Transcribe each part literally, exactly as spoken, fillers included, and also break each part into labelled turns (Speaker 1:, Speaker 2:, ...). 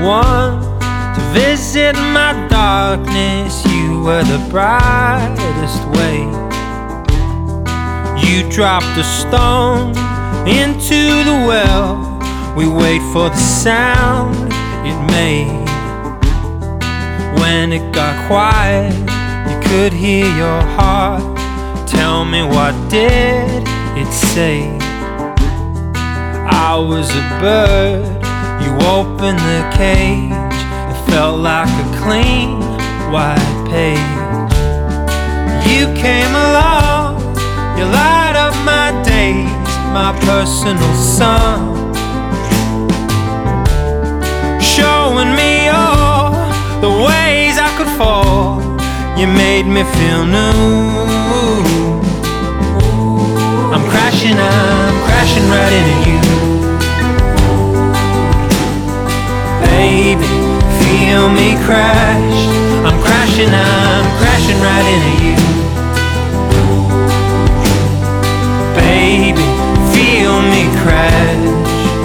Speaker 1: one to visit my darkness. You were the brightest way. You dropped a stone into the well. We wait for the sound it made. When it got quiet, you could hear your heart. Tell me, what did it say? I was a bird, you opened the cage. It felt like a clean white page. You came along, you light up my days, my personal sun, showing me all the ways I could fall. You made me feel new. I'm crashing, I'm crashing right into you. Baby, feel me crash. I'm crashing, I'm crashing right into you. Baby, feel me crash.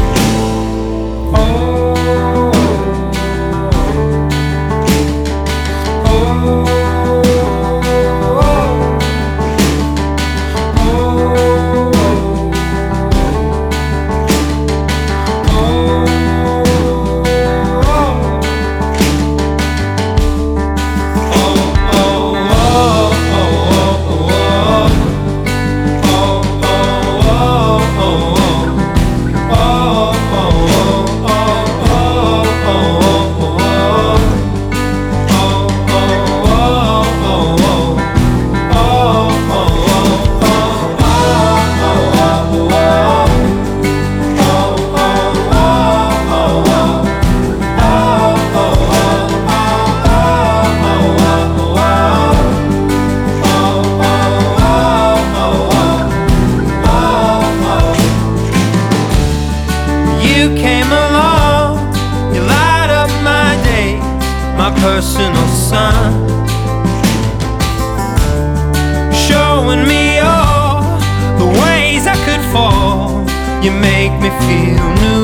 Speaker 1: You came along, you light up my day, my personal sun, showing me all the ways I could fall. You make me feel new.